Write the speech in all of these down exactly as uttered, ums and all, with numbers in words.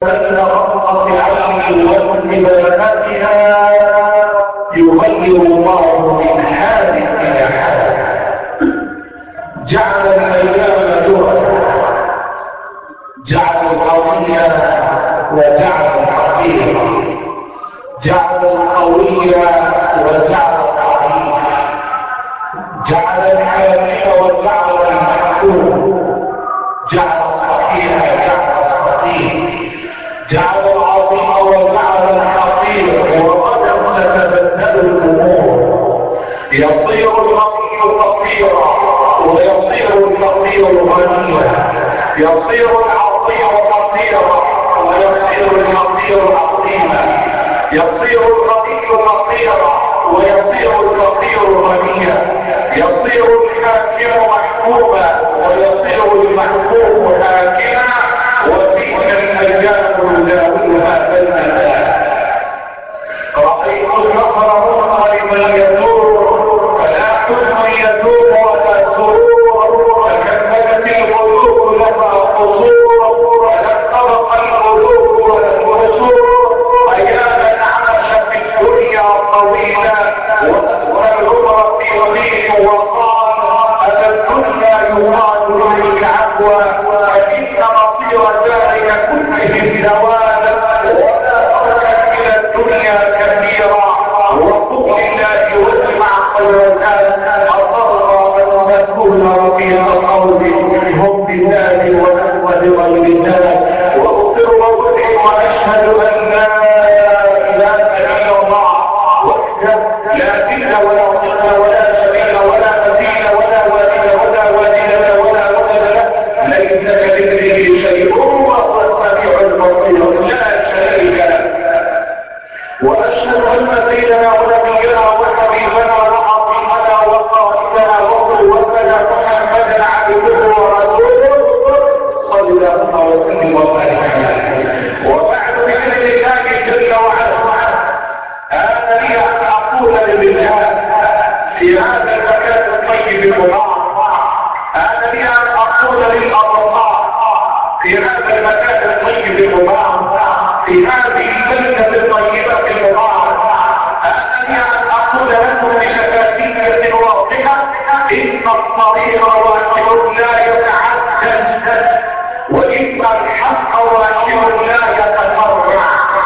فإن ربط العين وانتباهاتها يغير الله من حال إلى حال. جعل الأيام دورا، جعل القوي وجعل الفقير، جعل القوي وجعل الضعيف، جعل الحاكم وجعل المحكوم، جعل الصحيح وجعل الصحيح، جعل العظيم وجعل الحقير. وغدا تتبدل الامور، يصير الغني فقيرا ويصير الفقير غنيا، يصير العظيم فقيرا ويصير الفقير عظيما، يصير الغني فقيرا ويصير الفقير غنيا، يصير الحاكم محكوما ويصير المحكوم حاكما. وتلك الايام نداولها بين الناس. رايت النصر منقلبا يدور، فلا حزن يدور ولا سرور، فكذبت القلوب لها قصور، فلم تبق القلوب ولا القصور. ايام عاش في الدنيا طويلا وأدخل العمر في يمين وقال ألا الدنيا يقال له العفو، فإن مصير ذلك كله زوالا، ولا تركن إلى الدنيا كثيرا. وقل الله واسمع خيرتان أضر من تكون في القول هم بالله ونحن بغير ذلك. واغفر وادعي واشهد ان لا اله الا الله وحده لا شريك ولا ضد ولا شريك ولا مثيل ولا والد ولا والدة ولا ولد له، ليس كمثله شيء وهو السميع البصير لا شريك له. واشهد ان سيدنا ونبينا وحبيبنا وعظيمنا وقائدنا وقدوتنا محمدا عبده ورسوله صلى الله وسلم وبارك عليه. وبعد باذن الله جل وعلا انا لي ان اقول للرجال في هذا المكان الطيب المبارك، انا لي ان اقول للاطباء في هذا المكان الطيب المبارك، في هذه البلده الطيبه المباركه، انا لي ان اقول لكم بشفافيه واضحه ان الطريق واحد لا يتعدد، وان الحق واحد لا يتفرع.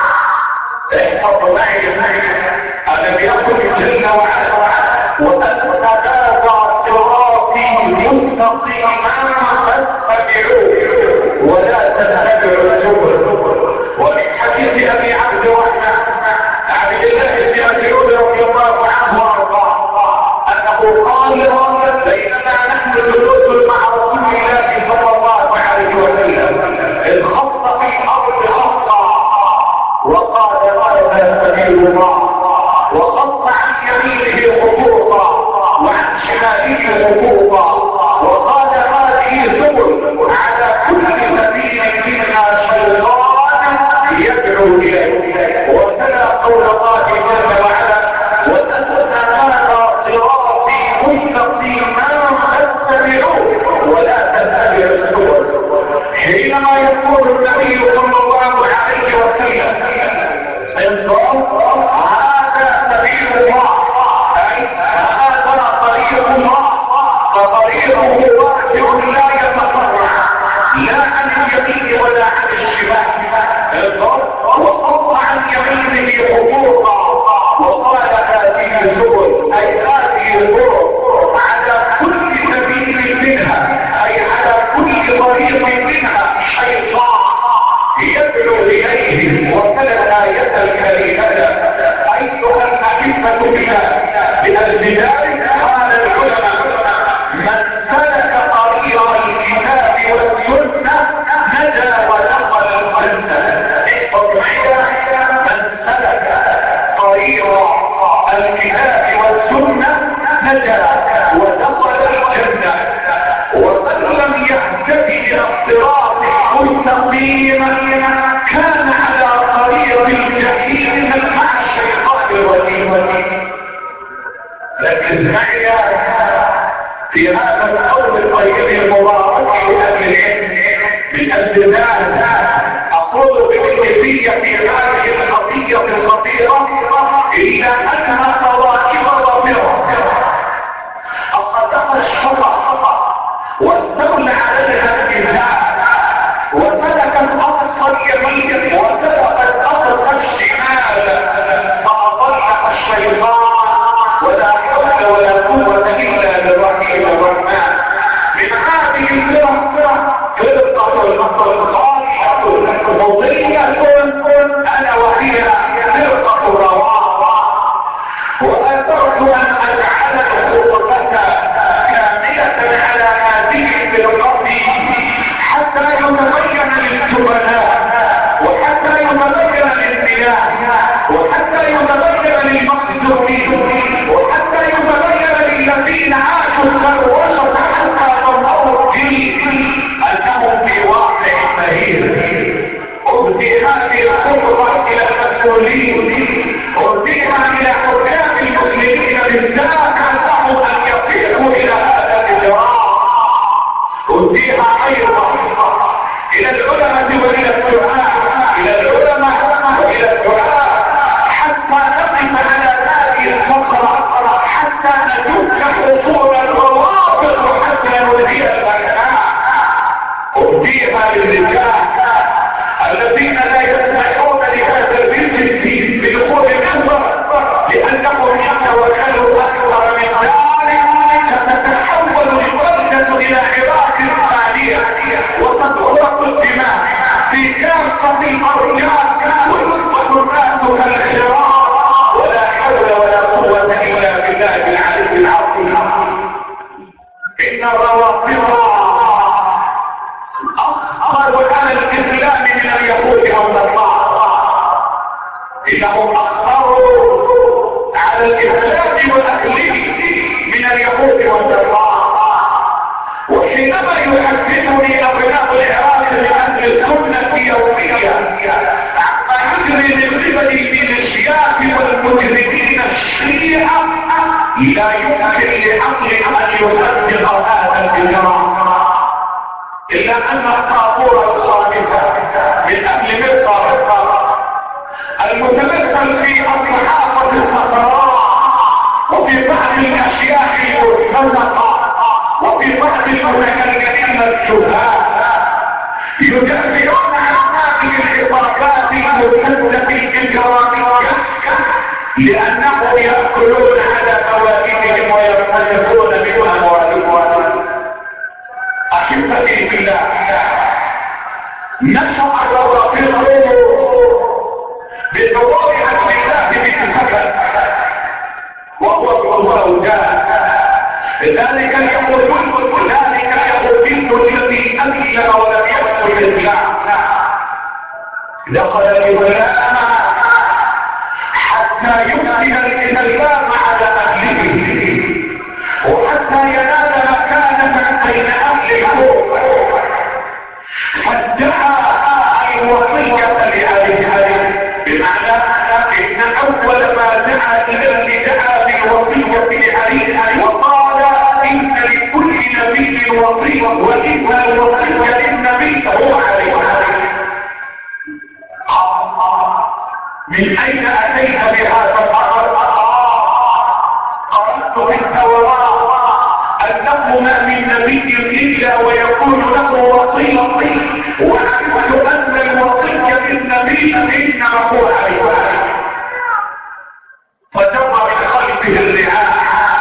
احفظ معي الم يقل جل وعلا وان هذا صراطي مستقيما فاتبعوه ولا تتبعوا السبل. ومن حديث ابي عبد الرحمن عبد الله بن مسعود رضي الله عنه وارضاه انه قال بينما نحن جلوس مع رسول الله صلى الله عليه وسلم اذ خط في الارض خطا وقال هذا سبيل الله، وخط عن يمينه خطوطا وعن شماله خطوطا وقال هذه سبل على كل سبيل منها شيطان يدعو اليه. وتلا قول الله جل وعلا وان هذا صراطي مستقيما فاتبعوه ولا تتبعوا السبل. حينما يقول النبي صلى الله عليه وسلم هذا سبيل الله اي هذا طريق الله، فطريقه واحد لا يتفرع لا عن اليمين ولا عن الشمال. وصف عن يمينه خطوطا وقال هذه السبل اي هذه الطرق على كل سبيل منها اي على كل طريق منها شيطان يدعو اليه. وتلا الايه الكريمه ايها الاحبه بالله بالاجل ذلك قال العلماء من سلك طريق الكتاب والسنه نجا ودخل الجنه. احفظ معي من سلك طريق الكتاب والسنه نجا ودخل الجنه، ومن لم يهتدي الى الصراط المستقيم كان على طريق الجحيم مع الشيطان الرجيم. ركز معي في هذا القول الطيب المبارك لاهل العلم. من اجل ذلك اقول بكل الكلية في هذه القضية الخطيرة إلا أنها طوائف رافضة أخذها الشرع واستولى عليها النساء وسلكت أقصى اليمين وسلكت أقصى الشمال فأضلها الشيطان ولا حول ولا قوة إلا بالرحيم الرحمن. من هذه الفرق فرقة الخالحة مضية أنا وهي فرقة الروافض، وأثرت أن أجعل الخطبة كاملة على هذه الفرقة حتى يتبين للجبناء وحتى يتبين للبلاد وحتى يتبين للمقدورين وحتى يتبين للذين عاشوا الثروة حتى ضموا الدين أنهم في واقع مهين. أهدي هذه الخطبة إلى المسؤولين، أهديها إلى حكام المسلمين بالذات أنهم أن يفيقوا إلى هذا الإجراء. أهديها أيضا إلى العلماء وإلى الدعاء، إلى العلماء وإلى الدعاء حتى نقف على هذه الفقرة حتى ندك حصول الروابط وحتى نلهي الأبناء. أهديها للرجال الذين لا يسمحون لهذا الرجل بدخول النظر لأنهم يتوكلوا أكثر من ذلك ستتحول البلدة إلى عراق ثانية وتتغرق الدماء في كافة الأرجاء ويصبح الناس كالخراق ولا حول ولا قوة إلا بالله العلي العظيم. إن الروافض أخطروا على الإسلام من اليهود والنصارى، إنهم أخطروا على الإسلام وأهله من اليهود والنصارى. وحينما يحدثني أبناء العراق من أهل السنة يوميا عما يجري من قبل الميليشيات والمجرمين الشيعة لا يمكن لعقل أن يصدق هذا الإجراء، إلا أن الطابور الخامسة من أهل مصر المتمثل في الصحافة الخضراء وفي بعض الأشياء المرتزقة وفي بعض المتكلمين الجهال يدافعون عن هذه الحركات المرتزقة الإجرامية لأنهم يأكلون على مواليدهم ويرتزقون من أموالهم. أحبتي بالله، نشأ الروافض بظهور عبد الله بن سبأ وهو الزوجات، ذلك اليهودي ذلك اليهودي الذي أسلم ولم يدخل الإسلام دخل الإسلام حتى يفسد الإسلام على أهله وحتى ينال مكانة بين أهل الكفر، فادعى الوصية لأهله، بمعنى إن أول ما دعا إليه دعا بالوصية لأهله وقال إن لكل نبي وصية وإن الوصية للنبي هو عليه. من أين أتيت بهذا الأمر؟ قرأت في التوراة أنه ما من نبي إلا ويكون له وصية، وعرفت أن الوصية للنبي إنما هو عليه، فجمع من خلفه الرعاع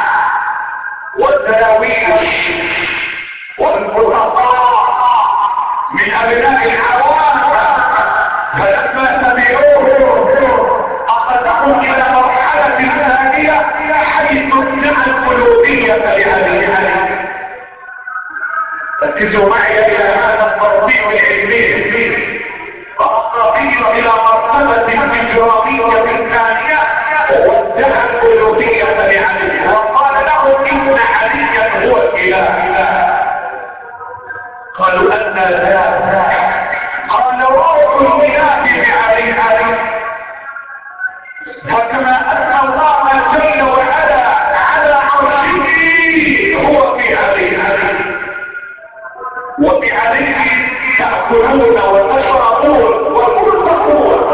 والدراويش والبسطاء من أبناء العوام، فلما سمعوه أخذهم إلى مرحلة ثانية حيث ادعى القلوبية لهذه. ركزوا معي إلى هذا الترتيب العلمي، فأصابين إلى مرتبة الإجرامية الثانية وادعى القلوبية لعلي وقال لهم إن عليا هو الإله. قالوا أن ذا؟ قال روح الإله بعلي علي. فكما أن الله جل وعلا على عرشه هو في علي علي وبعليه تأكلون وتشربون وتلبسون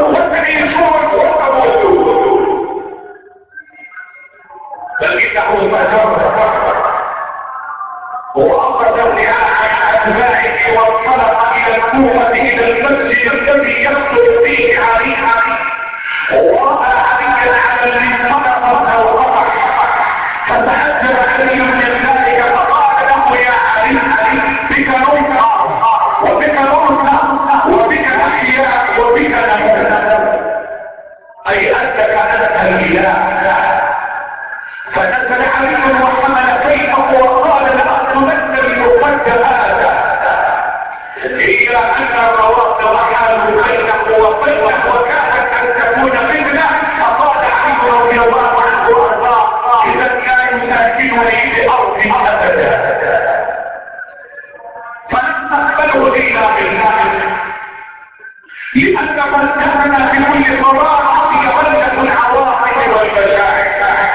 الذي يقتل فيه علي ورأى عليا على المنطقة أو قطع فتعجب علي من ذلك فقال له يا علي بك ننصر وبك ننصر وبك نحيا وبك نموت، أي أنك أنت الإله. فنزل علي وحمل سيفه وقال لأقتلن المرتد هذا، إلا أن الروافض حالوا بينه وبينه وكانت أن تكون فتنة، فقال علي رضي الله عنه وأرضاه إذا لا يساكنني بأرض أبدا. فلم تقبله إلا بالله، لأن من كان في كل صراع يغلب العواطف والمشاعر.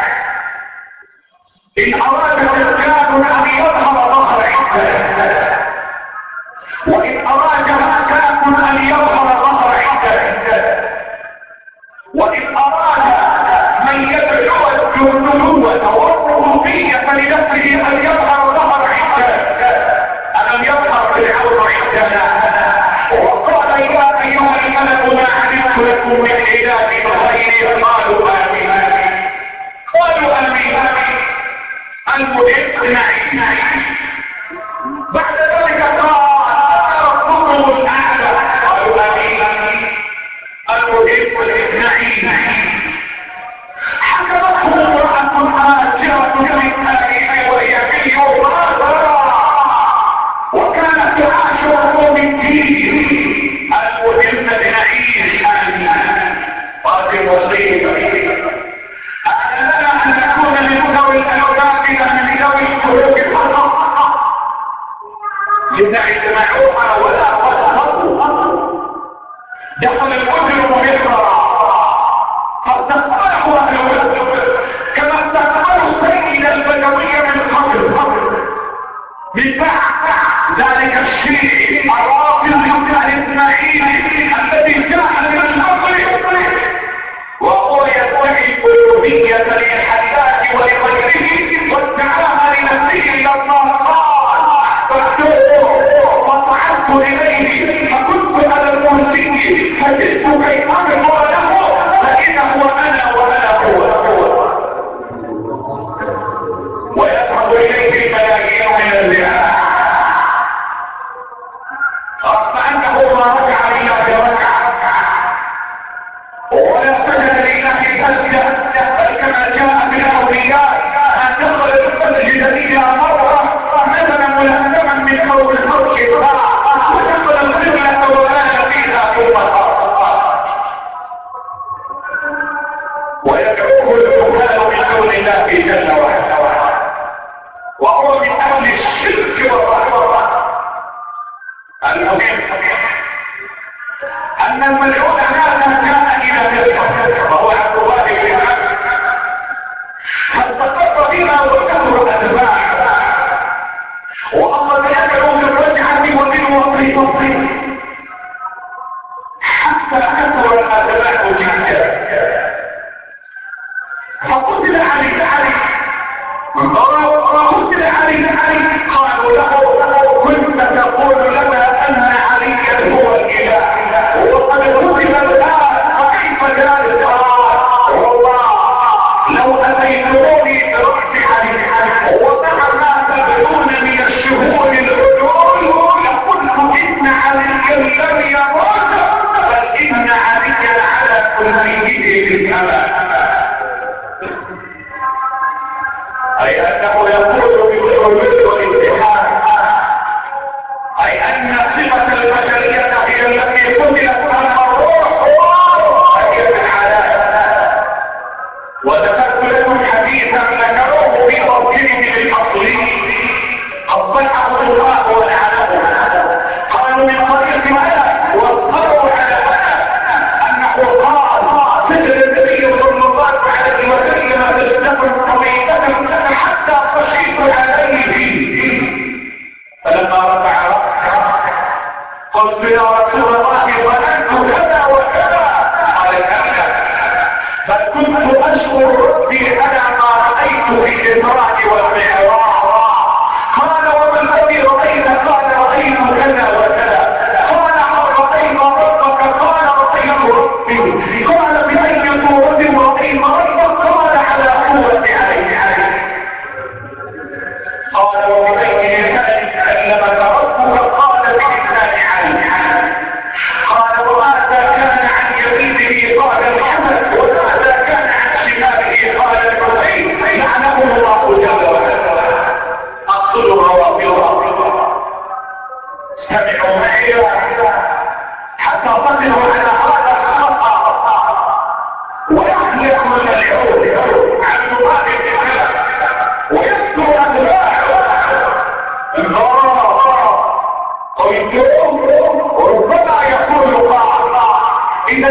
إن أراد الإنسان أن يظهر ظهر عزة، وإن أراد مكان أن يظهر ظهر عزة، وإن أراد من يدعو النبوة والربوبية لنفسه أن يظهر ظهر عزة، ألم يظهر فرعون عزنا وقال يا أيها الملك ما علمت لكم من إله غيري، قالوا آمين قالوا آمين. المهم نعيم. بعد ذلك قال أنا ربكم الأعلى، قالوا آمين. المهم نعيم. حكمته امرأة هاجرة من آله وهي بنت غادرة وكانت تعاشر من دين. المهم نعيم. قاتل وصيبة أنا لنا أن نكون من ذوي الألباب من ذوي القلوب الحق، لذا اجتمعوها ولا وسطوا. دخل المجرم مصر فاستقبله أهل مصر كما استقبلوا السيد البدوي من قبل. من بعد ذلك الشيء الرافض الإسماعيلي الذي جاء من المغرب وهو يدعي الألوهية للحداد ولغيره وادعاها لنفسه لما قال فاحترته وصعدت إليه فكنت على الكرسي فجئت كي أغفر له فإذا هو أنا وأنا هو، ويذهب إليه الملايين من الرعاة فأنه ما رجع إلا بركعة ولا سجد لله سجدة، بل كما جاء بالأولياء ما دخل المسجد إلا مرة نزل ملهما من فوق الفرش ودخل القبلة وبال فيها ثم خرج ويدعوه الجهال من دون الله جل وعلا وهو من أهل الشرك والرحمة. المهم أن الملعون هذا جاء إلى مصر وهو عبد الله بن عمرو فاستقر بها وكثر أتباعه وأخذ يدعو بالرجعة وبالوصي حتى كثر الأتباع جدا. فقتل علي علي قتل علي علي قالوا له كنت تقول لنا أن عليا هو الإله وقد قتل الآن فكيف ذلك؟ قال والله لو أتيتموني برأس علي ومع ما تبدون من الشهور العدول لقلت إن عليا لم يموت بل إن عليا على كل شيء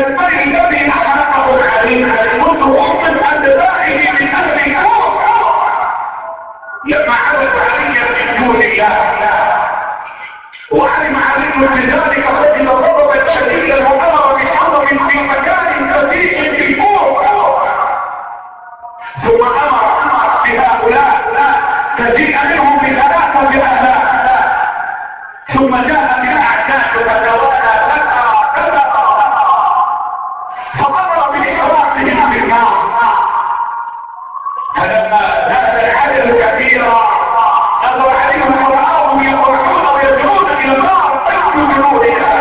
الملك الذي أحرقه العليم كنت أؤمن أن ذلك من أهل الكفر لما عرف علي من دون الله وعلم علي بذلك فإن غضبا شديدا وأمر بحرب في مكان كثير في الكفر ثم أمر بهؤلاء تجيء منهم بثلاثة آلاف ثم جاء بالأعداد فتوالى فترى فترى فأمر بإحراقهم بالنار فلما زاد العدد كثيرا نظر عليهم ورآهم يفرحون ويدعون إلى النار تحمل بنورها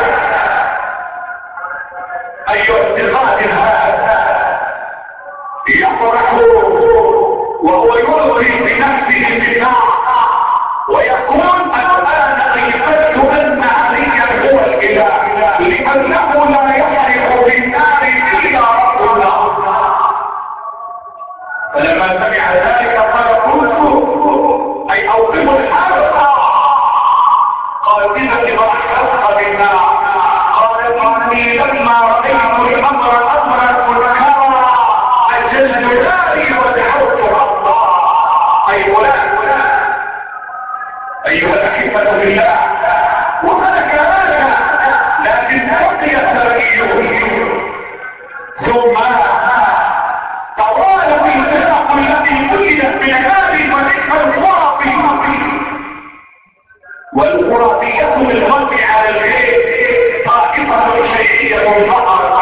أيها الاتخاذ هذا يفرح وهو يلقي بنفسه بالنار ويقول الآن أيقنت أن عليا هو الإله لأنه لا يحرق بالنار إلا رب النار فلما سمع ذلك قال قلت أي أوقف الحرق قال إذا ما أحرق بالنار قال إني لما رأيت الأمر أمرا منكرا أجلت ناري ودعوت الله أي فلان أيها الأحبة بالله وملك هذا لكن بقي التركيب ثم طوال في السياق التي ولدت من هذه فتلك الخرافي والخرافية بالغلب على الغيب طائفة شيعية ظهرت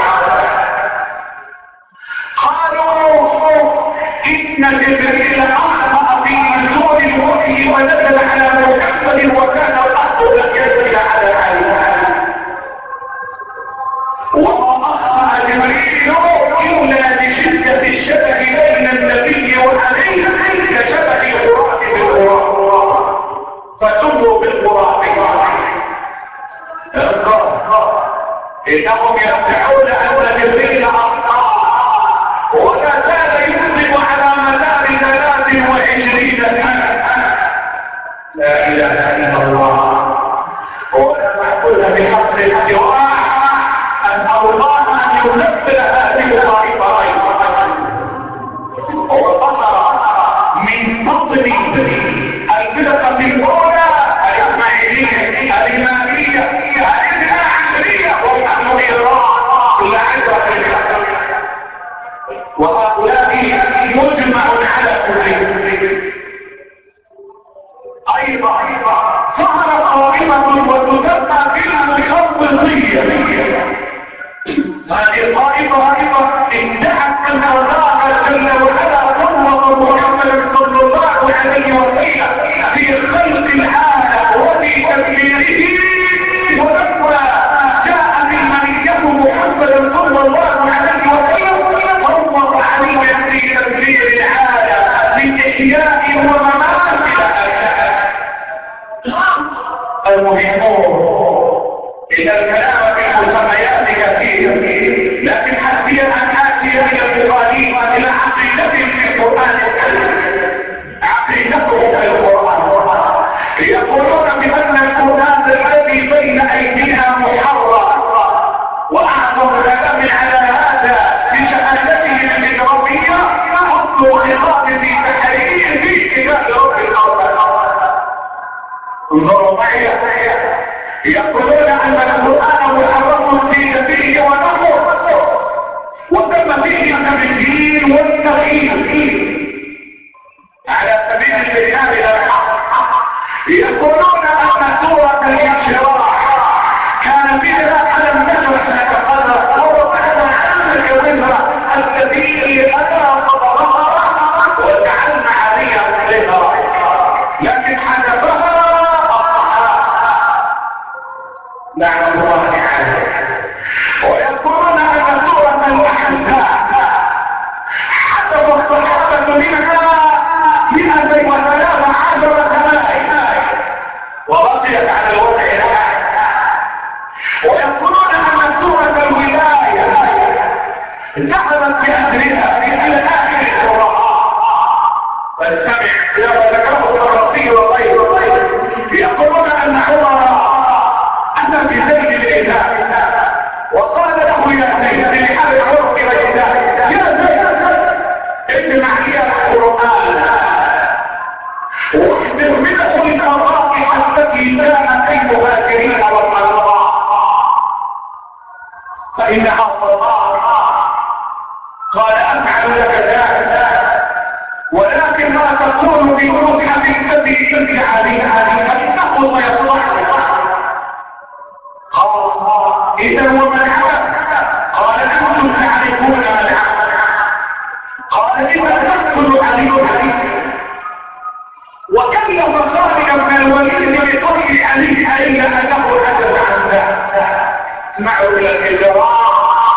قالوا إن جبريل أخطأ في نزول الوحي ونزل على محمد وكان الأرض لم ينزل على علي وما أخطأ جبريل إلا لشدة الشبه بين النبي وعليه كشبه الغراب بالغراب فسموا بالغراب إنهم يدعون أن جبريل أخطأ ولا زال يكذب على مدار ثلاث وعشرين سنة لا إله إلا الله ولا معقول بحق السواء أن الله أن ينزل هذه الطائفة وظهر من فضل الفرقة الأولى الإسماعيلية الإمامية الاثنا عشرية ونحن إيران لا عبرة بالله وهؤلاء مجمع على كفرهم ايضا ظهر قائمة وتسمى بالمخلصية هذه الطائفة ادعت ان الله جل وعلا صور محمد صلى الله عليه وسلم في خلق العالم وفي تدبيره ولما جاء من منيته محمد صلى الله عليه وسلم صور عليه في تدبير العالم من احياء وممات المهمون إن الكلام في المسميات كثير لكن حسبي أن آتي إلى المخالفة إلى عقيدة في القرآن الكريم عقيدتهم في القرآن يقولون بأن القرآن الذي بين أيدينا محرم وأعظم الكلام على هذا بشهادته الإجرامية حط خطاب في تحرير في كتاب رب الأرض انظروا معي يقولون ان القرآن محرم في نبيه ونحوه وتم فيه التبديل والتغيير على سبيل المثال للحق يقولون ان سورة الانشراح كان فيها ألم نشرح لك صدرك ووضعنا عنك وزرك الذي أنا صدرها وجعلنا عليها سلطة لكن حذفها لعن الله عليه ويقولون ان سورة الاحزاب حسب الصحابة منها مئة وثلاث عشرة آية ورضيت على الوضع الآية ويقولون ان سورة الولاية ذهبت بأسرها إلى آخر القرآن فاستمع لما ذكره الرصي وغيره يقولون ان عمر أتى بزيد الإله وقال له يا زيد إنها صلاة. قال أفعل لك ذلك، ولكن ما تقول في المصحف الذي يرجع عليه فإنه سيصلح. قال إذا وما العمل؟ قال أنتم تعرفون ما العمل. قال إذا تدخل عليه وكلف خالد بن الوليد بقتل علي إلا أنه حدث عن ذلك. اسمعوا إلى الإجراء.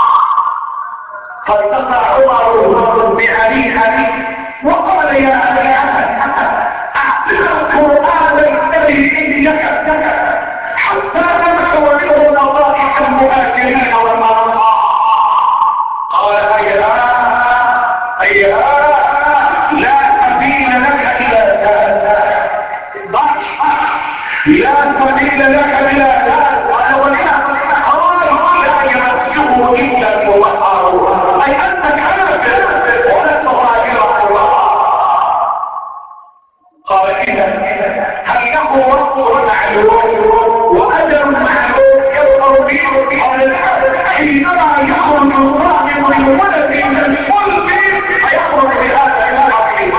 فالتقى عمر بعلي علي وقال يا أبي حسن أعطنا القرآن الذي عندك حتى نمحو منه نصائح المهاجرين والأنصار. قال هيا هيا لا سبيل لك إلى ذلك، لا سبيل لك إلى ذلك. قال ولما قال لا يمسه إلا المطهرون، أي أنت كافر ولست ظاهرا الله. قال إذا هل له رب معلوم وأجل معلوم يظهر به؟ قال لا، حينما يخرج الظالم من ولد من الفلك فيخرج بهذا العقل.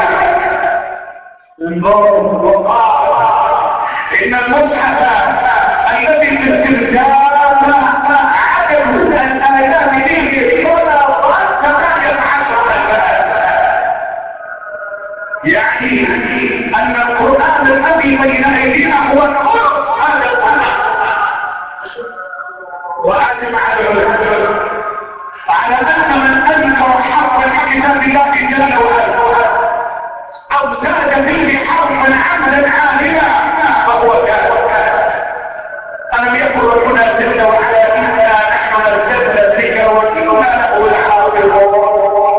انظروا وقال إن المصحف الذي في الترجمة عدد الآيات فيه ولا ضرب ثمانية عشر آيات، يعني أن القرآن الذي بين أيدينا هو القرآن هذا القرآن. وأجمع العلماء على أن من أنكر حرفا في كتاب الله جل وعلا أو زاد فيه حرفا عملا عاملا فهو كافر. ألم يكن ربنا جل وعلا إنا نحن نزلنا الذكر وإنا له لحافظون.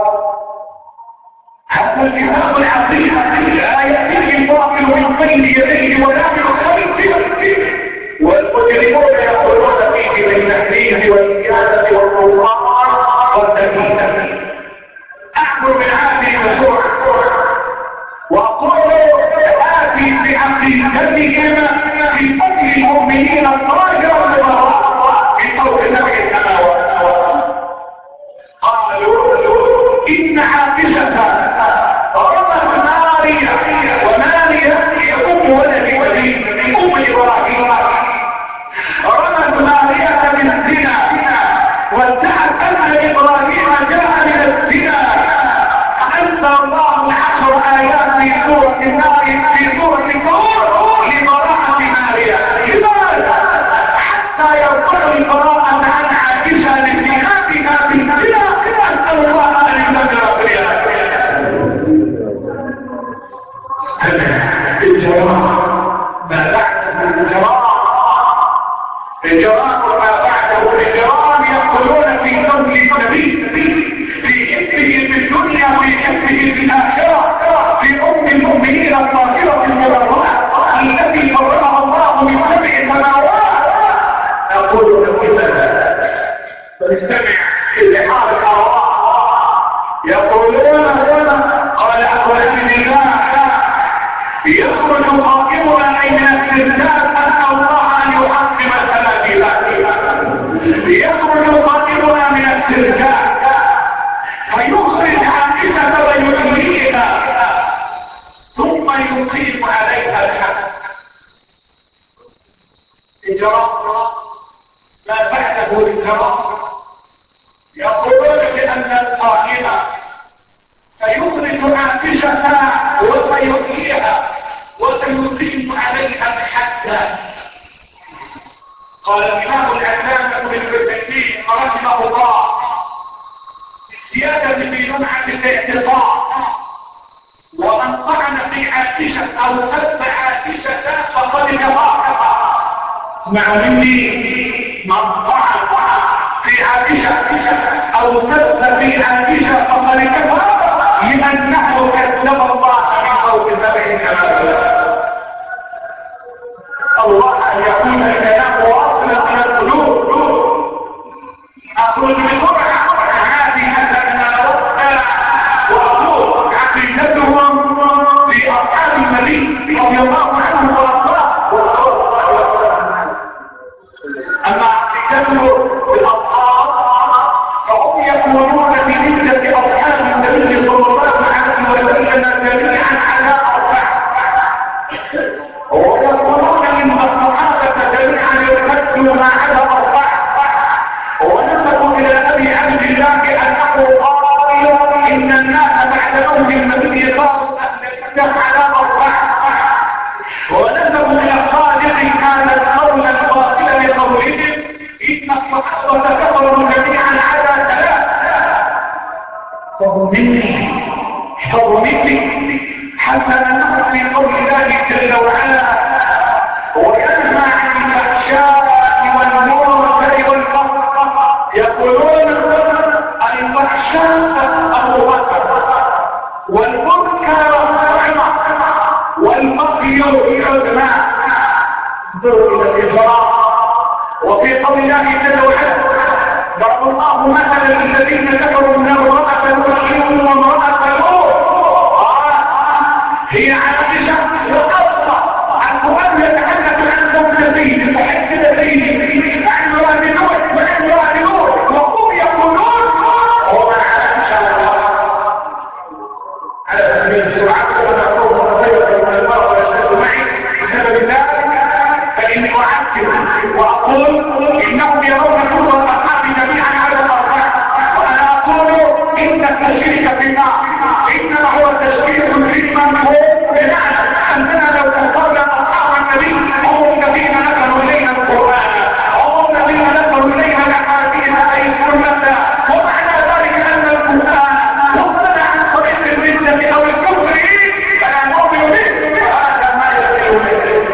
هذا الكتاب العظيم لا يأتيه الباطل من بين يديه ولا من خلفه، والمجرمون يقولون فيه بالتحريف والزيادة والطغيان والتكليف. أعبر من هذه المشروع وأقول آتي بعقيدتهم في قتل المؤمنين الظاهر والبراء في فوق سبع سماوات. قالوا إن عائشة رمت ماريا، وماريا هي أم ولد وليد أم إبراهيم، رمت ماريا بالزنا وادعت أن إبراهيم جاء من الزنا. فأنزل الله العشر آيات في سورة النار في سورة الطور لبراءة ماريا. لماذا؟ حتى يرفع البراءة عن عائشة لاتهامها بالزنا. أسأل الله أن يستمر فيها. الجرام ما بعده الجرام، الجرام ما بعده الجرام. يقولون في قول النبي في حبه في الدنيا في حبه في الآخرة في أم المؤمنين الطاهرة المبررة التي فرضها الله من سبع سماوات. أقول لكم فاستمع لحال الأرواح. يقولون قال أبو عبد الله يخرج خاطبنا أي من السرداب أن الله أن يحكم الثلاثيات. يخرج خاطبنا من السرداب فيخرج عائشة ويحييها ثم يقيم عليها الحد. إجراء ما بعده إجراء. يقولون بأن القائمة فيخرج عائشة وسيحييها وسيقيم عليها الحد. قال الإمام العلامة ابن عثيمين رحمه الله زيادة في لمعة الاعتقاد: ومن طعن في عائشة أو سب عائشة فقد كفر. مع مني من طعن في عائشة أو سب في عائشة فقد كفر لأنه كذب الله من فوق سبع سماوات. الله أن يكون الكلام واصلا من القلوب. أقول بسرعة هذه أننا ربنا وأقول عقيدتهم في أصحاب النبي رضي الله عنه وأرضاه. أما عقيدته بالأصحاب احفظوا مني احفظوا مني حتى نقف في قول الله جل وعلا وينهى عن الفحشاء والمنكر والبغي يقولون الفحشاء البغي والمنكر والبغي العدوان. انظروا الى الافراط. وفي قول الله جل وعلا ضرب الله مثلا للذين كفروا من امرأة نوح وامرأة لوط هي عائشة وأوصى القرآن يتحدث عن زوجتين محددتين عن امرأة نوح وعن امرأة لوط وهم يقولون وما عائشة على سبيل السرعة ونقول متغيرة من المرء ويشهد معي بسبب ذلك فإني أعكر وأقول إنهم يرون كفر الأصحاب جميعا على الأرض وأنا أقول إن التشريك في النار إنما هو تشريك في المنفوذ بمعنى أننا لو كفرنا أصحاب النبي هم الذين نقلوا إلينا القرآن هم الذين نقلوا إلينا الأحاديث أي السنة ومعنى ذلك أن القرآن يصدر عن طريق الردة أو الكفر فلا نؤمن به وهذا ما يصير به.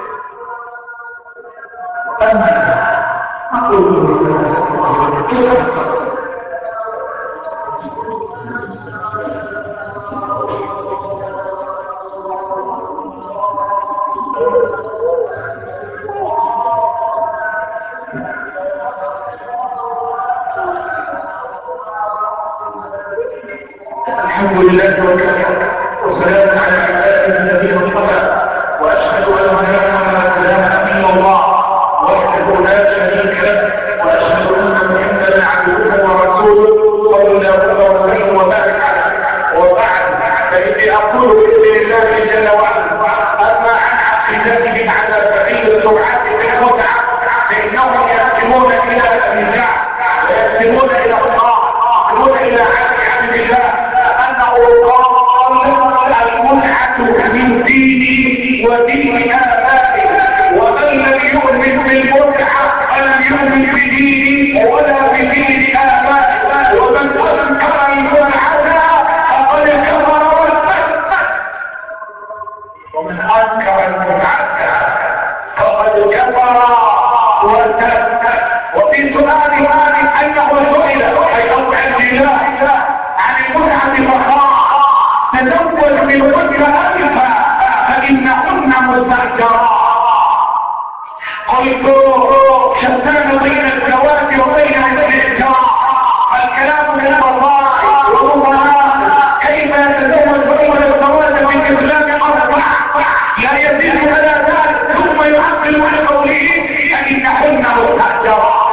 الحمد لله وكفى وسلام على عباده الذين اصطفى واشهد ان لا اله الا الله وحده لا شريك له واشهد ان محمدا عبده ورسوله صلى الله وسلم وبارك عليه وبعد فاني اقول باذن الله جل وعلا اما عن عقيدته على سبيل السرعه في المتعه فانهم يقسمون الى النزاع ويقسمون الى الله يقسمون الى عبد الله انه قال المتعه من ديني ودين ابائي ومن لم يؤمن بالمتعه فلم يؤمن بديني ولا بدين ابائي ومن انكر المتعه فقد كفر وارتد ومن انكر المتعه فقد كفر وارتد. وفي سؤال انه سئل اي رب الله عن المتعه فقال تزوج بالهن الفا فانهن مستاجرات. قلت شتان بين الزواج وبين الاستئجار الكلام للبصائر والامهات كيف يتزوج اول الزواج في الاسلام اربع لا يزيد على ذلك ثم يعقل على قوله فانهن مستاجرات.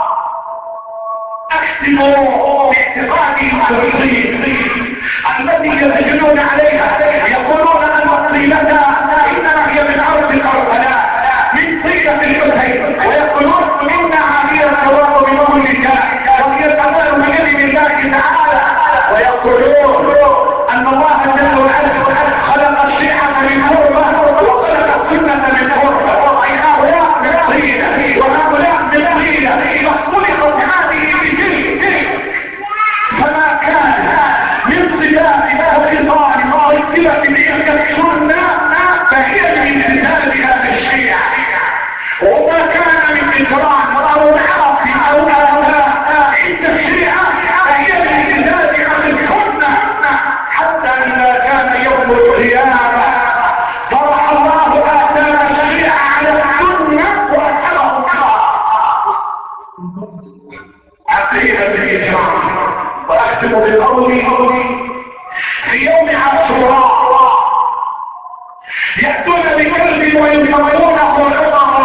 اختموا باعتقادهم المصريين التي يسجلون عليها يقولون ان الطيلة انما هي من ارض الارسلات من طيلة الحسين ويقولون انها هي الثواب بنور الله وهي الكمال بجانب الله تعالى ويقولون ان الله جل وعلا خلق الشيعة من حرمة وخلق السنة من حرمة اي هؤلاء من طيلة وهؤلاء من طيلة فخلقت هذه بجلد فما كان من صفات وخصال واختلاف تلك السنة فهي من انتاجها بالشيعة وما كان من إجرام أو حرف أو آلاء عند الشيعة فهي من انتاجها بالسنة حتى إذا كان يوم القيامة طرح الله آثار الشيعة على السنة وأسألهم عقيدة الإجرام. وأختم بقولي في يوم عاشوراء يأتون بكلب ويسمونه عمر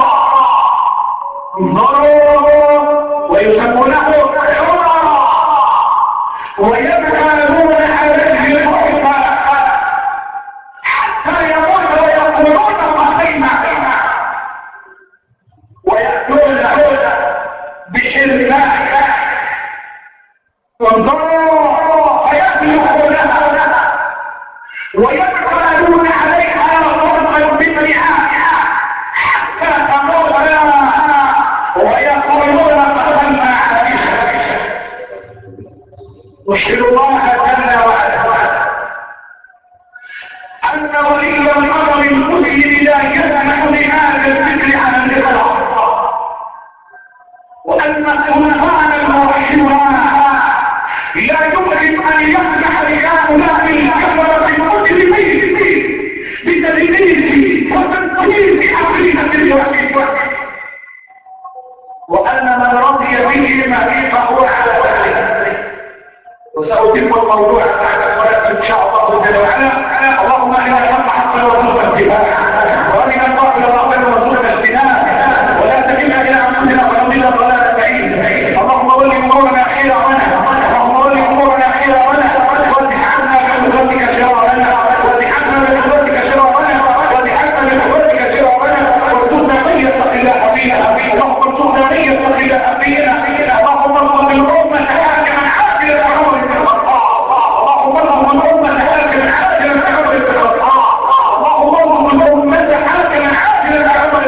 انظروا ويسمونه عمر ويبخلون عليه الحكم حتى يموت ويقولون قصيمة ويأتون بحرمان وانظروا فيأتوا لها ويبخلون عليها ضربا بالرعاية حتى تموت ويقولون قتلنا عائشة أشهد الله جل وعلا أن ولي الأمر المسلم لا يسمح بهذا الفكر على الإطلاق، وأن سلطان الموحدين لا يمكن أن يسمح لهؤلاء الكفرة المجرمين بتدليس وتنفيذ عقيدة الوحيد، وأن من رضي به فهو على ذلك. وسأتم الموضوع بعد الصلاة إن شاء الله جل وعلا. اللهم إنا نرحم ورسولك اتباعا، وأرنا الباطل باطلا ورسولك اجتنابا، ولا تكلنا إلى أنفسنا ونضل ضلالا بعيدا. اللهم ول أمورنا خيرنا، اللهم ول أمورنا خيرنا، وادحنا بقدرتك شرارنا، وادحنا بقدرتك شرارنا، وادحنا بقدرتك شرارنا، وارزقنا من يتق الله فينا، اللهم ارزقنا من يتق الله فينا، اللهم ارزق الأمة حاكما عادلا وعمر اللهم ارزق الأمة حاكما عادلا وعمر اللهم ارزق الأمة حاكما عادلا وعمر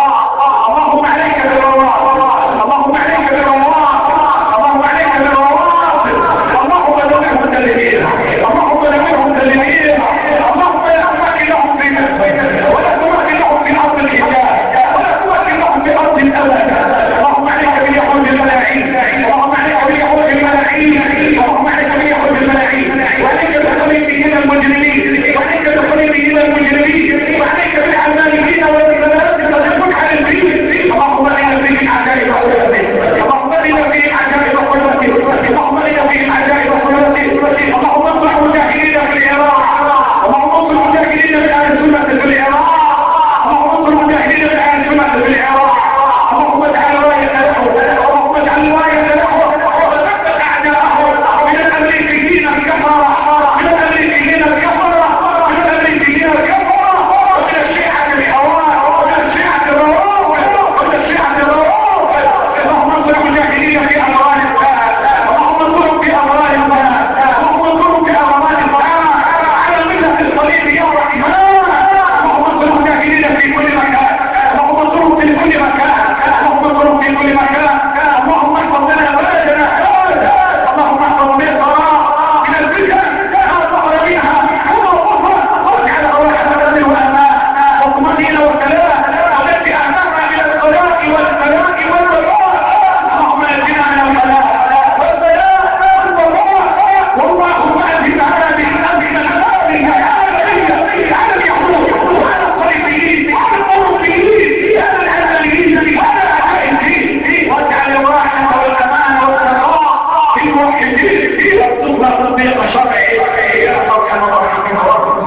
اللهم عليك بالروافض، اللهم عليك بالروافض، اللهم عليك بالروافض، اللهم نوعهم تلميذ، اللهم نوعهم تلميذ، اللهم لا تمكن لهم في نفسك، ولا تمكن لهم في أرض الحجاز، ولا تمكن لهم في أرض الأبد. اللهم عليك باليهود الملاعين، اللهم عليك باليهود الملاعين، اللهم عليك باليهود الملاعين، وعليك بالخليفيين المجرمين، وعليك بالخليفيين المجرمين، وعليك بالعمالين والمنازل تكون على الدين. اللهم إنا فيه عجائب قدرتك، اللهم إنا فيه عجائب قدرتك، اللهم إنا فيه عجائب قدرتك. اللهم انصر المجاهدين في العراق، اللهم انصر المجاهدين في أهل السنة في العراق، اللهم انصر المجاهدين في أهل السنة في العراق، اللهم اجعل راية له، اللهم اجعل راية له، وثبت أعداءه من الأمريكيين الكفرة، من الأمريكيين الكفرة، من الأمريكيين الكفرة، ومن الشيعة الحوار، ومن الشيعة الروافض، ومن الشيعة الروافض. اللهم انصر المجاهدين في أفغانستان، اللهم انصرهم في أفغانستان، اللهم انصرهم في أفغانستان على ملة الصليب يا رحمن. اللهم انصر المجاهدين في كل مكان، اللهم انصرهم في كل مكان، اللهم انصرهم في كل مكان. اللهم احفظ لنا بلدنا هذا، اللهم احفظ مصر من الفتن ما ظهر منها وما بطن، واجعلها رحمة وأمان وطمأنينة وسلام، والتي أمامها من الصلاة والبلاء والبلاء. اللهم نجنا من البلاء والبلاء والبلاء، واللهم أجب هذه الأمن هذه العالمية على اليهود وعلى الصليبيين وعلى الأوروبيين على العلمانيين وعلى أعداء الدين، واجعل الراحة والأمان والسخاء في الموحدين، وارزقنا تطبيق شرعي يا أرحم الراحمين.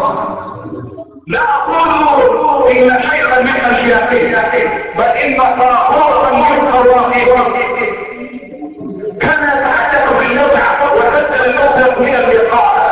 لا أقول إن شيئا من الشياطين، بل إن طاغوتا من طواغيت كان يتحدث بالنزع وسجل الموت من اللقاء،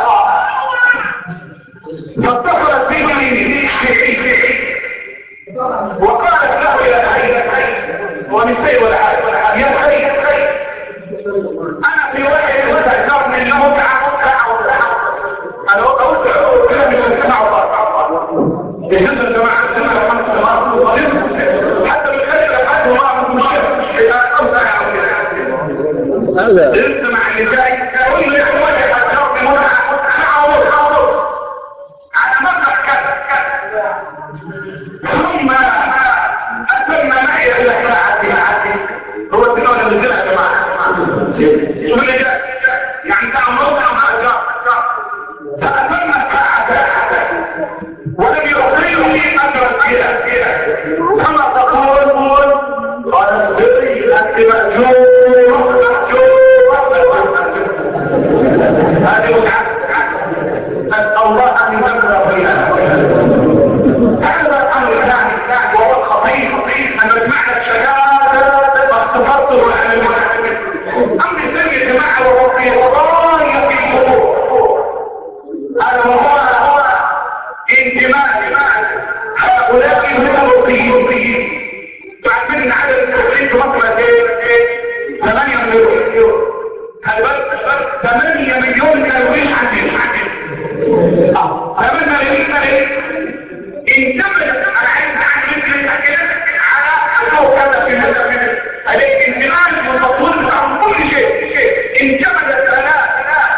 فاتصلت به شيعي وقالت له يا حي ونسي والعالم يا حي انا في واحد استأجرني المتعة ساعة وساعة، انا قلت كده مش هنسمع وضع يجب الجماعة الجماعة خمس سماء حتى بالخير لحد الله مش هيبقى خمس ساعة وكده لسه مع اللي جاي قول لي يا واحد استأجرني المتعة ساعة وساعة على مبلغ كذا كذا، ثم أتمنى معي إلى ساعة هو سنة ولا بزيلة يا جماعة شوف اللي جاء يعني ساعة ونص أو أجار فأتمنى ساعة ساعة ولم يعطيني أجر فيها كما تقول قال اصبري أنت مأجور مأجور هذه متعة. نسأل الله أن يدمر فيها. هذا الأمر الثاني وهو الخطير أن معنى الشهادة اختصرته عن المعلمين. أمر الثاني يا جماعة وهو في غاية الخطوط، هذا وهو انتماء هؤلاء الأوروبيين. تعرفين ان عدد الأوروبيين في مصر قد ايه؟ ثمانية مليون. خلي بالك ثمانية مليون كانوا مش عندنا ثمانية مليون انتمت. انا عايز اعمل كده على انه كذا في هذا من الانتماء والتطوير بتاع كل شيء انتمت ثلاث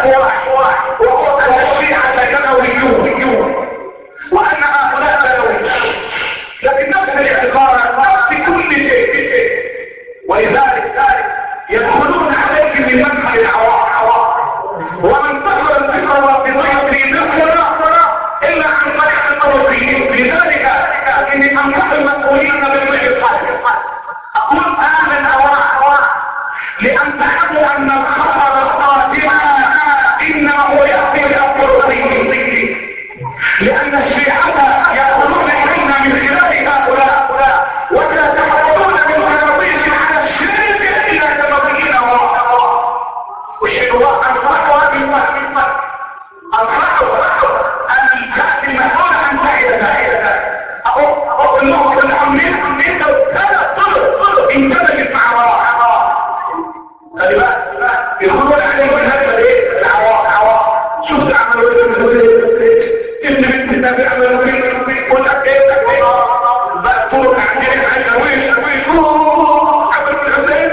واحد واحد وهو ان الشيعة جنويون وان هؤلاء بدوي، لكن نفس الاعتقاد نفس كل شيء في شيء، ولذلك يدخلون عليه من مدخل العوام، ومن دخل الفكر الرافضية في مصر الا عن طريق الطرفيين. لذلك اني انصح المسؤولين بالوعي، اقول اهل الاواع لان تعلموا ان الخطر القادم انه ياتي الطرفيين، لان الشيعة يدخلون الينا من خلال هؤلاء ويتحولون من تنظيم على الشرك الى تنظيم وراء. وشهد الله انصحوا من فهم انصحوا ان تاتي المسؤول عن سعيدة اهو النقطة الامنية انت ثلاث طرق طرق انتبهت مع وراء خلي بالك يدخلون عليهم الهدف ايه؟ العوام. شفت عملوا ايه؟ ابن بنت النبي عملوا ايه؟ وتأكيد بقى طرق عندنا عندنا ويش ويش عملوا الحسين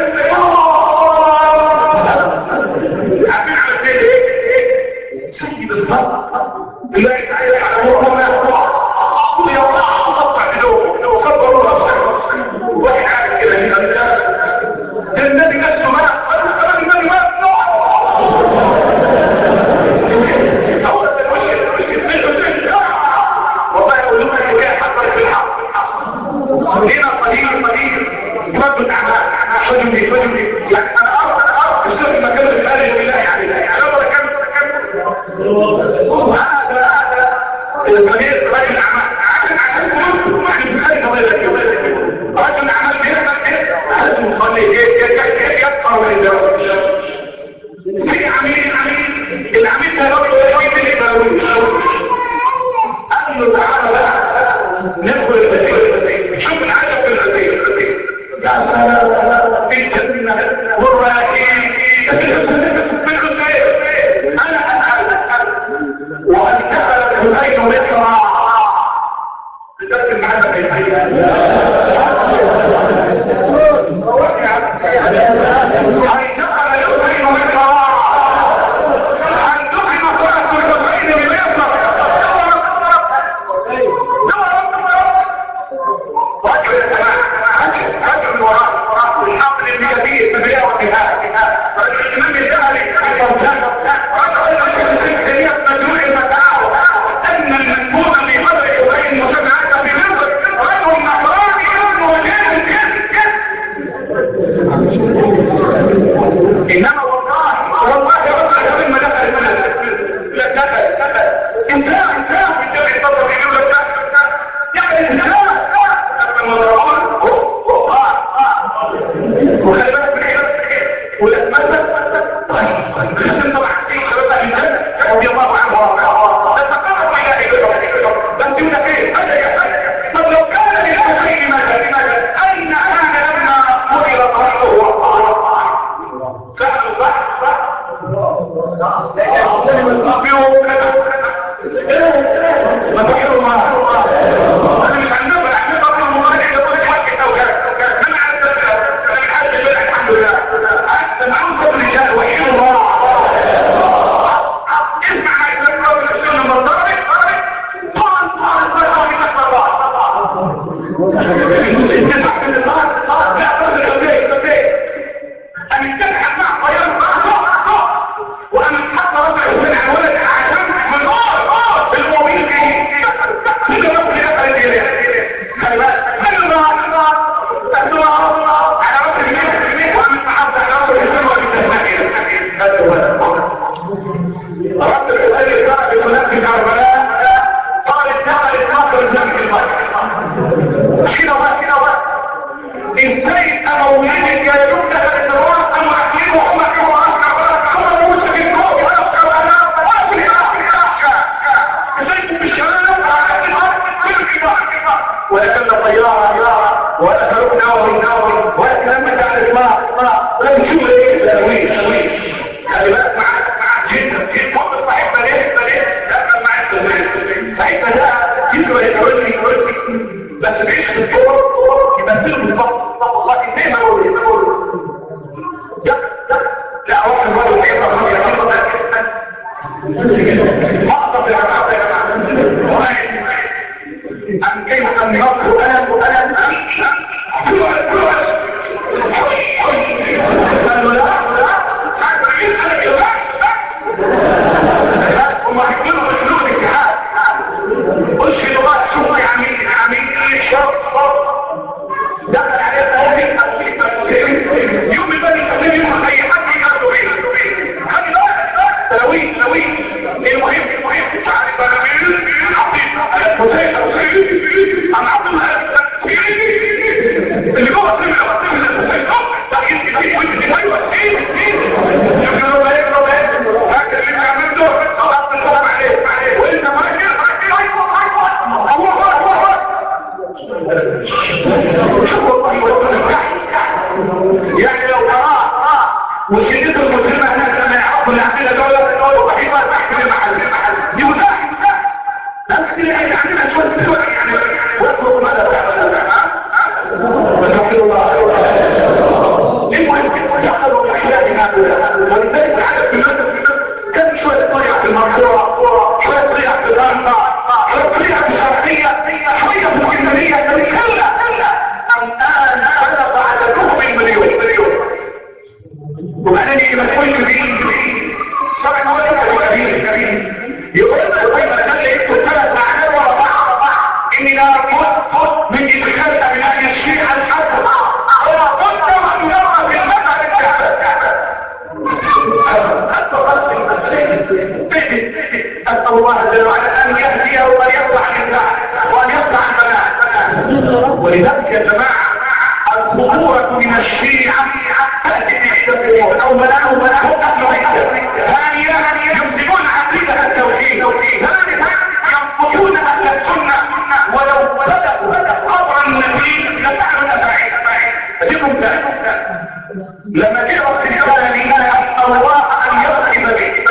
عارفين عمل زي ايه؟ سيد الصلاة الله تعالى على روحه ما يقطع يقطع وقطع بلوه وصبروا راسه واحد عارف كده من الناس ده النبي نفسه ما قال النبي ما والله يقول لهم الحكايه حصلت في الحق هنا قليل قليل رد اعمال فجمي فجمي يعني انا ارى انا ارى الشيخ المكان الخارج بالله يعني انا ولا كان هذا هذا الخبير رجل اعمال عشان عشان كلهم واحد في الخارج رجل اعمال بيعمل لازم يصلي يسهر ويتجوز في عميل عميل العميل ده رجل يوم يتجوز قال له تعالى بقى ندخل البسيط شوف العجب في البسيط يا سلام في الجنة والرائحين في الحسين انا اسأل وان دخل الحسين مصر لذلك المعنى في الحياة ان دخل الحسين مصر ان دخل فرس الحسين مصر رجل يا جماعه رجل وراء الحمل الميادين في البدايه والنهايه رجل الامام الذهبي رجل مجموع المتاعب ان المسموم بقدر الحسين مجمعات في مصر رجل نصراني وجاهل انما والله والله رجل لما دخل لا دخل دخل انسان انسان في الجبل الطبع يقول لك يعني انسان وخلي بالك من كده ولما طيب خسن طبعا كثير خلال الانسان رضي الله عنه وارضاه تتقرب الى الهه بس يقول لك ايه طب لو كان للحسين ماذا لماذا اين كان لما قتل راسه صح صح صح ما تحروا معه انا مش عندنا احنا بقى المغالي ده كل حاجه توجيه انا عايز انا الحمد لله الحمد لله احسن عنصر رجال وحيد الله اسمع ما يقولوا من السنه المنطقه طبعا طبعا طبعا من الله انت من الله لا بس الحسين الحسين انا اتفق مع طيار راسه وانا اتحط راسه الحسين على الولد عشان من نور المؤمنين كده راسه يدخل اليه خلي بالك من الله الله على راسه اليمين وانا اتحط على راسه الحسين وبالتسميه هذا هو راسه الحسين كان بثلاث كربلاء قال اتخذ الناصر الجنب المسجد كده بقى كده بقى ازاي امويين الجاهلون دخلت الراس ام احمين وهم كانوا راسك هم موسى في الكوب وراسك وانا واقف الحاشا ازايكم بالشباب ولكن طيارة ولا سلوك نووي نووي ولا كلام بتاع الاطلاق لا نشوف ايه تلويش تلويش خلي بالك معاك معاك جدا جدا هم صاحبنا ليه ليه دخل معاك صاحبنا ده يقدر يقولني يقولني بس بيعيش في الدور يمثله بالضبط والله زي ما بقول ما بقول لا لا لا واحد بقول ايه مقطف يا جماعه يا جماعه ام كيف ان يصل انا وانا قالوا لا لا انا كده هم هيقولوا بحلول الجهاد اشهدوا بقى شوفوا يا عميد يا عميد شرط دخل عليه صحيح يوم البني الحسين يقول اي حد يقدر بيه خلي بالك تلاويه تلاويه المهم المهم تعرف انا مين مين عطيت الحسين الحسين انا عطيتها اللي جوه سمع الحسين ده يمكن وانت ايوه ايه شوف له ايه له ايه فاكر اللي عملته صلاه السلام عليه وانت فاكر فاكر ايوه ايوه الله اكبر شوف والله يعني لو قرأت وشدته المسلمة هناك لما يعرفوا اللي عندنا دولة دولة وحيدة تحت المحل دي مساحة لكن اللي عندنا شوية دولة يعني واطلق ماذا فتوحيد الله المهم دخلوا في حياتنا ولذلك العدد في مصر كان شوية صيع في المنصورة شوية صيع في الغرفة شوية صيع في الشرقية شوية في الجنرية كلا كلا الآن بلغ عددهم المليون وبعدين مسؤول كبير طبعا هو كبير كبير يقول لك طيب خلي انتوا ثلاث اعداد ورا بعض اني لا بد من ادخال ابناء الشيعة الحسن ولا بد وان يرى في المذهب الكعبة أسأل الله جل وعلا أن يهديه وأن يصلح الإنسان وأن يصلح البنات ولذلك يا جماعة الخطورة من الشيعة تأتي بحدة أمور أولا أولا أهل عدة ثانيا يفسدون عقيدة التوحيد ثالثا ينقضون أهل السنة ولو بدأوا قبر النبي لفعلوا أفاعيل فجيبهم ذلك لما تقرأ في الثاني أسأل الله أن يرحب به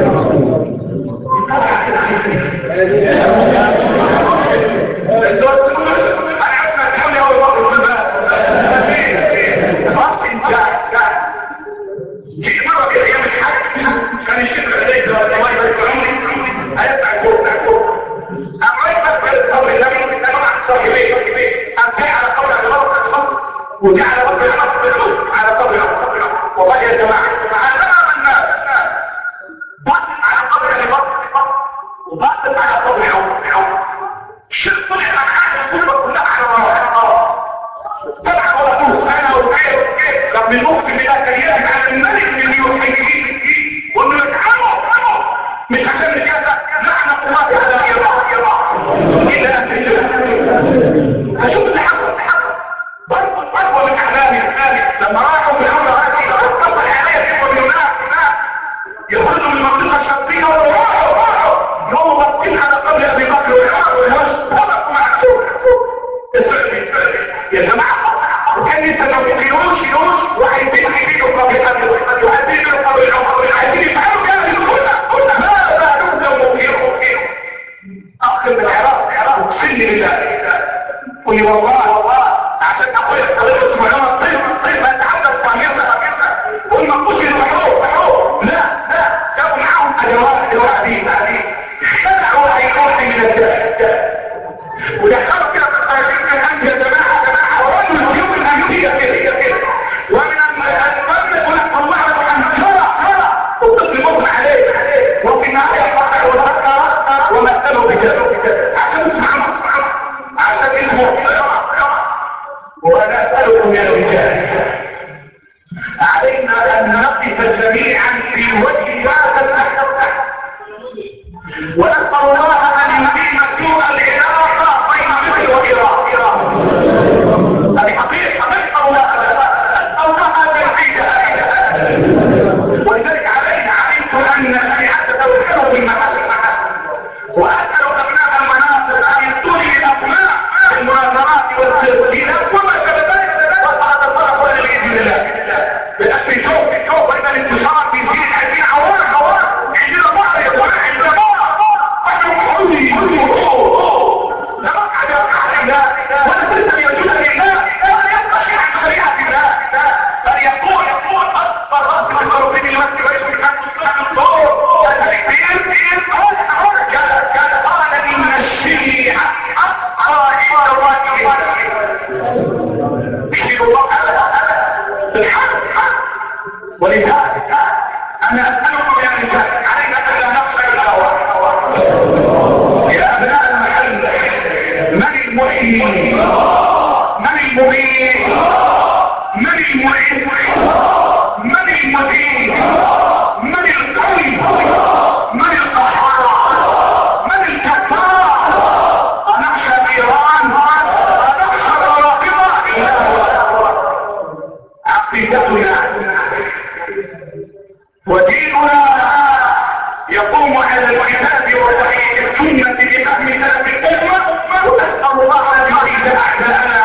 في مرة في ايام الحج كان الشيخ العديد الله يبارك عمري هيطلع فوق فوق قام رايح بس قبر النبي كانوا مع صاحبين قام جاي على قبر ابي بكر الصديق وجاء على قبر النبي على قبر النبي والله يا جماعه على الناس بطل على قبر ابي بكر وبطل على قبر عمر الشيخ طلع عن حاجه الكتب كلها على الله طلع ولا فوز انا وغيره لما المفتي بالله كان يجب على الملك اللي يحييه وانه يتحمل مش عشان كذا لعنة الله على ايران الى فشوف اللي حصل برضه برضه من احلامي لما راحوا في الامر هذه اتصل عليا كيف اليونان يخرجوا من المنطقه الشرقيه وراحوا راحوا يوم واقفين على قبر ابي بكر وعمر وصدقوا مع السوق يا جماعه كان لسه ما بيقولوش يقولوش وعايزين يجيبوا قبل ابي وعايزين يجيبوا قبل عمر وعايزين يفعلوا كده كلنا كلنا ما بعدهم لو مغيروا اخ من العراق العراق اقسم بالله قل لي والله والله عشان اقول لك طريقه اسمه عمر طيب طيب ما تعدى صغيرنا قول ما تخش البحور بحور لا لا جابوا معاهم ادوات ادوات دي خلعوا ايقوني من الداء ودخلوا كده في الخارجين من الامن يا جماعه جماعه ورجل الجيوب الامنيه كده كده ومن الفن يقول لك والله عن شرع شرع والطفل مغمى عليه وفي النهايه يفكر وذكر ومثله بكذا عشان اسمع عشان اسمه وانا اسالكم يا رجال علينا ان نقف جميعا في وجه هذا الاحدث ونسال الله ان يديم سوء العلاقه بين مصر وايران هذه حقيقه نسال الله نسال الله ان يزيدها ولذلك علينا علمت ان شريعه توحيد المحل واسال ابناء المناصب ان يدوني الابناء المناظرات والتسجيل وما شابه ذلك وصلت الطرف ولا باذن الله بالاسم شوف شوف ان الانتشار بيزيد عندنا عوار عوار عندنا بعض يا جماعه عندنا بعض ولذلك انا اسالكم يا نساء علينا ان نفسك الهوى. يا ابناء المحل، من المحيي؟ من المميت؟ من المعز؟ من المذيع؟ من القوي؟ من القهار؟ من الكفار؟ نخشى ايران، نخشى الرافضه. عقيدتنا وديننا يقوم على الكتاب وصحيح السنه بفهم سلف الامه، ونسال الله ان يعيد اعداءنا